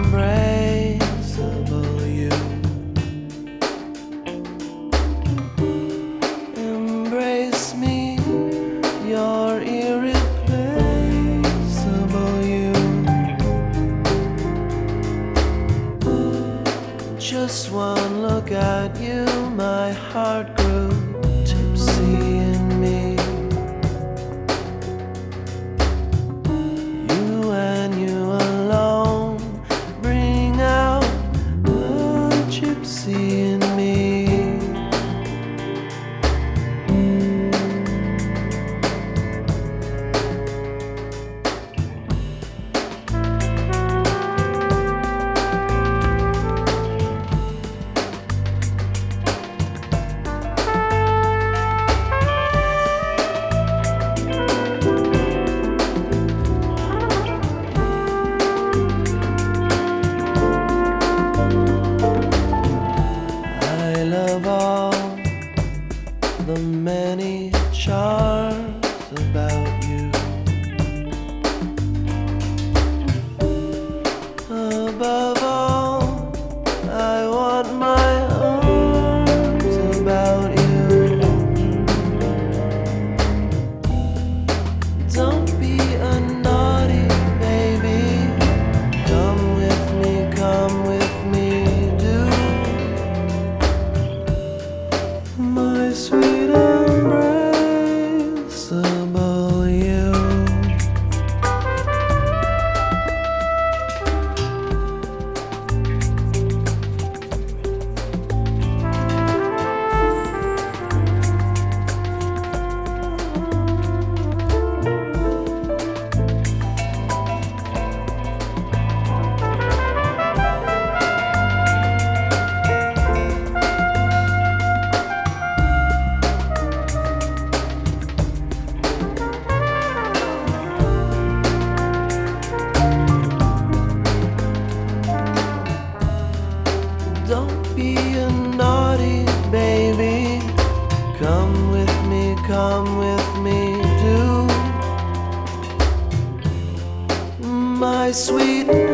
embraceable you. Embrace me, you're irreplaceable you. Just one look at you, my heart grew tipsy in me. You and you alone bring out the gypsy in me. I love all the many charms about you. Above all, I want my arms about you. Don't be a naughty baby. Come with me, come with me, do. My sweet embraceable you. Don't be a naughty baby. Come with me, do. My sweet